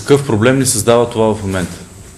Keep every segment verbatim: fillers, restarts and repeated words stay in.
Какъв проблем ни създава това в момента?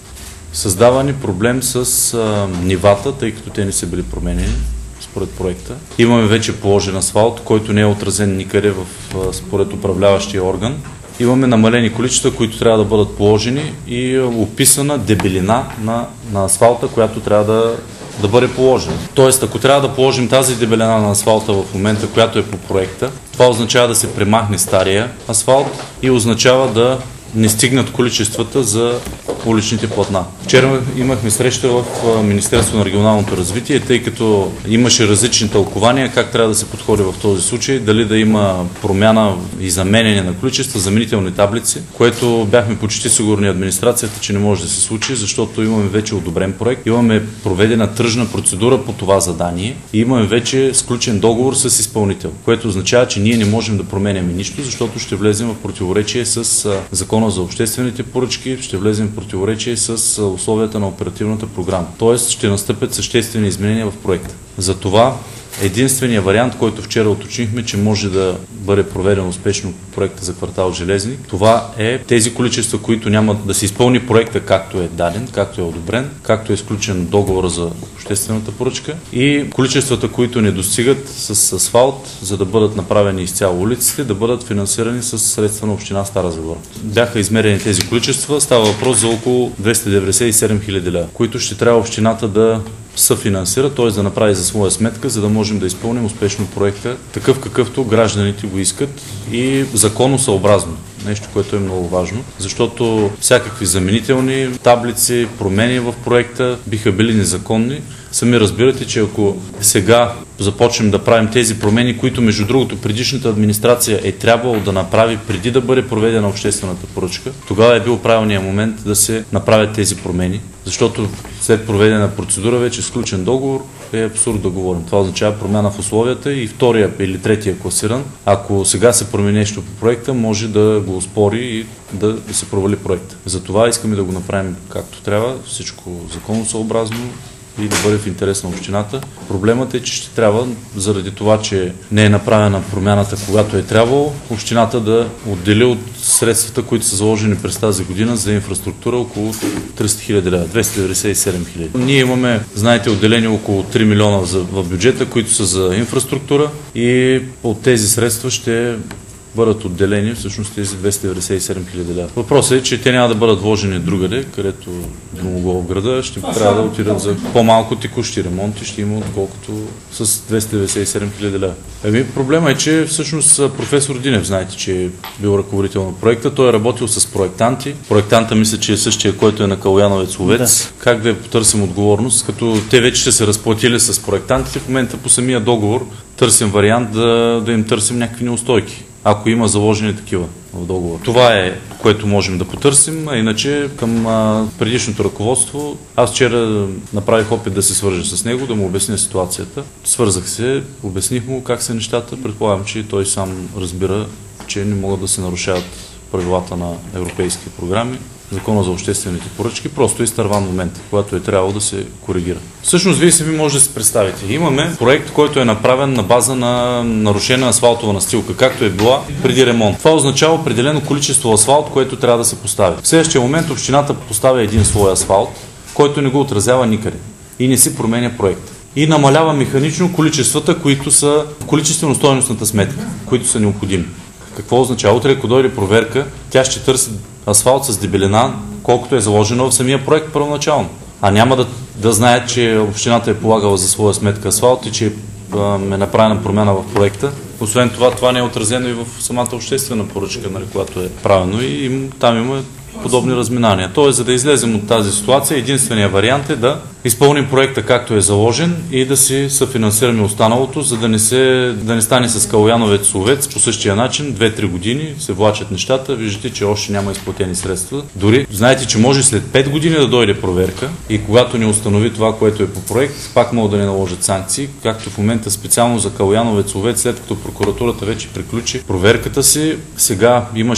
Създава ни проблем с а, нивата, тъй като те не са били променени според проекта. Имаме вече положен асфалт, който не е отразен никъде в, а, според управляващия орган. Имаме намалени количества, които трябва да бъдат положени и описана дебелина на, на асфалта, която трябва да, да бъде положена. Тоест, ако трябва да положим тази дебелина на асфалта в момента, която е по проекта, това означава да се премахне стария асфалт и означава да не стигнат количествата за уличните платна. Вчера имахме среща в Министерство на регионалното развитие, тъй като имаше различни тълкования как трябва да се подходи в този случай, дали да има промяна и заменяне на количества, заменителни таблици, което бяхме почти сигурни администрацията, че не може да се случи, защото имаме вече одобрен проект, имаме проведена тръжна процедура по това задание и имаме вече сключен договор с изпълнител, което означава, че ние не можем да променяме нищо, защото ще влезем в противоречие с Закона за обществените поръчки, ще влезем в противоречие с условията на оперативната програма. Тоест ще настъпят съществени изменения в проекта. Затова единственият вариант, който вчера уточнихме, че може да бъде проведен успешно проекта за квартал Железник, това е тези количества, които няма да се изпълни проекта както е даден, както е одобрен, както е изключен договора за обществената поръчка и количествата, които не достигат с асфалт, за да бъдат направени изцяло улиците, да бъдат финансирани с средства на община Стара Загора. Бяха измерени тези количества, става въпрос за около двеста деветдесет и седем хиляди лева, които ще трябва общината да съфинансира, т.е. да направи за своя сметка, за да можем да изпълним успешно проекта, такъв какъвто гражданите го искат и законосъобразно. Нещо, което е много важно, защото всякакви заменителни таблици, промени в проекта биха били незаконни. Сами разбирате, че ако сега започнем да правим тези промени, които между другото предишната администрация е трябвало да направи преди да бъде проведена обществената поръчка, тогава е бил правилният момент да се направят тези промени, защото след проведена процедура вече сключен договор е абсурд да говорим. Това означава промяна в условията и втория или третия класиран, ако сега се промени нещо по проекта, може да го оспори и да, да се провали проекта. Затова искаме да го направим както трябва, всичко законосъобразно и да бъде в интерес на общината. Проблемът е, че ще трябва, заради това, че не е направена промяната, когато е трябвало, общината да отдели от средствата, които са заложени през тази година за инфраструктура около триста хиляди лева, двеста деветдесет и седем хиляди. Ние имаме, знаете, отделени около три милиона в бюджета, които са за инфраструктура и от тези средства ще бъдат отделени всъщност тези двеста деветдесет и седем хиляди лева. Въпросът е, че те няма да бъдат вложени другаде, където би могло в града, ще трябва да отидат за по-малко текущи ремонти, ще има отколкото с двеста деветдесет и седем хиляди лева. Еми, проблема е, че всъщност професор Динев, знаете, че е бил ръководител на проекта, той е работил с проектанти. Проектанта мисля, че е същия, който е на Калояновец Ловец. Да. Как да потърсим отговорност, като те вече ще се разплатили с проектантите, в момента по самия договор търсим вариант да, да им търсим някакви неустойки, ако има заложени такива в договор. Това е, което можем да потърсим, а иначе към а, предишното ръководство, аз вчера направих опит да се свържа с него, да му обясня ситуацията. Свързах се, обясних му как са нещата, предполагам, че той сам разбира, че не могат да се нарушават правилата на европейски програми, Закона за обществените поръчки, просто е изтърван момент, когато е трябвало да се коригира. Всъщност, вие сами може да се представите. Имаме проект, който е направен на база на нарушена асфалтова настилка, както е била преди ремонт. Това означава определено количество асфалт, което трябва да се постави. В следващия момент общината поставя един слой асфалт, който не го отразява никъде и не си променя проекта. И намалява механично количествата, които са в количествено-стойностната сметка, които са необходими. Какво означава? Утре, ако дойде проверка, тя ще търси асфалт с дебелина, колкото е заложено в самия проект първоначално. А няма да, да знаят, че общината е полагала за своя сметка асфалт и че а, е направена промяна в проекта. Освен това, това не е отразено и в самата обществена поръчка, нали, която е правено и им, там има подобни разминания. Тоест, за да излезем от тази ситуация, единственият вариант е да изпълним проекта както е заложен и да си съфинансираме останалото, за да не, се, да не стане с Калояновец Ловец по същия начин. Две-три години се влачат нещата, виждате, че още няма изплатени средства. Дори знаете, че може след пет години да дойде проверка и когато не установи това, което е по проект, пак могат да не наложат санкции, както в момента специално за Калояновец Ловец, след като прокуратурата вече приключи проверката си, сега имаше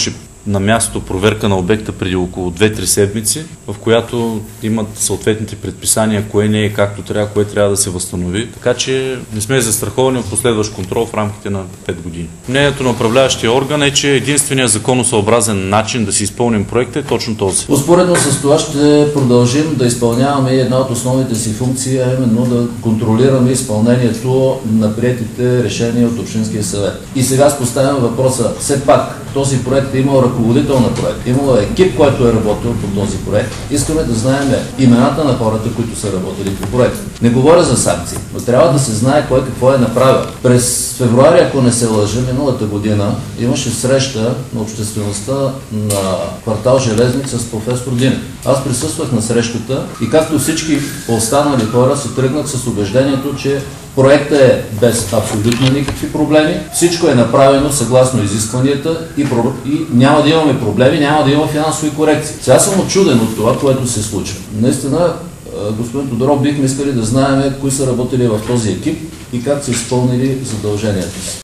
на място проверка на обекта преди около две-три седмици, в която имат съответните предписания, кое не е както трябва, кое трябва да се възстанови. Така че не сме застраховани от последващ контрол в рамките на пет години. Мнението на управляващия орган е, че единственият законосъобразен начин да си изпълним проекта е точно този. Успоредно с това ще продължим да изпълняваме една от основните си функции, а именно да контролираме изпълнението на приетите решения от Общинския съвет. И сега поставям въпроса, все пак този проект е имал ръководител на проект, имал е екип, който е работил по този проект. Искаме да знаем имената на хората, които са работили по проекта. Не говоря за санкции, но трябва да се знае кой какво е направил. През февруари, ако не се лъжа, миналата година имаше среща на обществеността на квартал Железница с професор Динев. Аз присъствах на срещата и както всички останали хора се тръгнах с убеждението, че проектът е без абсолютно никакви проблеми, всичко е направено съгласно изискванията и, и няма да имаме проблеми, няма да има финансови корекции. Сега съм отчуден от това, което се случва. Наистина, господин Тодоров, бихме искали да знаем кои са работили в този екип и как са изпълнили задълженията си.